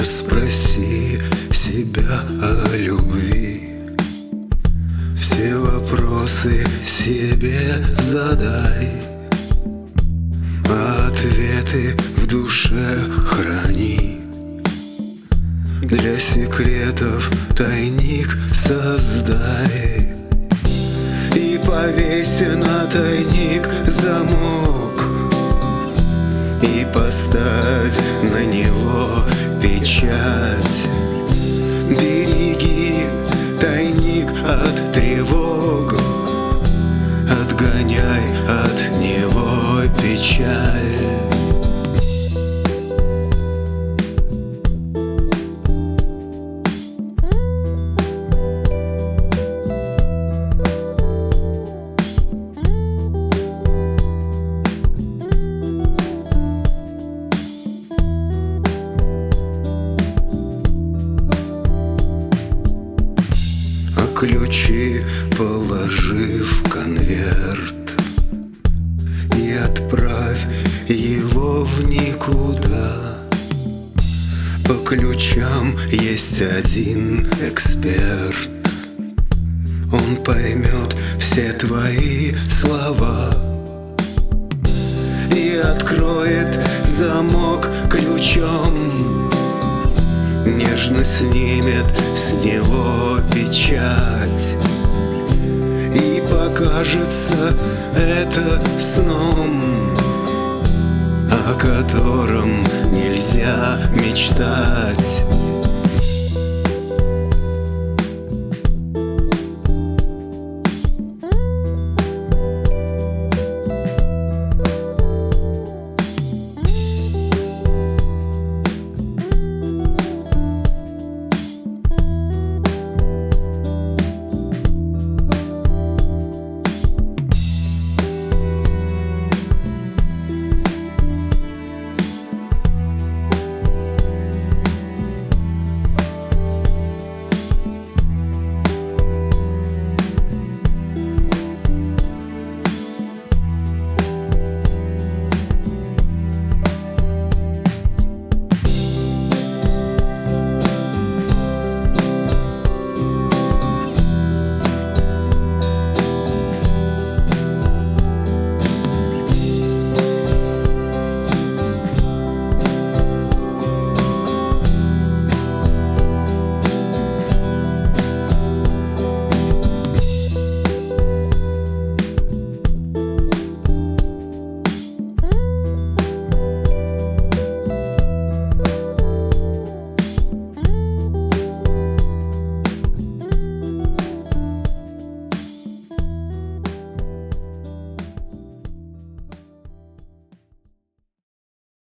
Спроси себя о любви, все вопросы себе задай, а ответы в душе храни. Для секретов тайник создай и повесь на тайник замок, и поставь на него печать. Береги тайник от тревог, отгоняй от него печаль. Ключи положи в конверт и отправь его в никуда. По ключам есть один эксперт, он поймет все твои слова и откроет замок ключом, нежно снимет с него печать, и покажется это сном, о котором нельзя мечтать.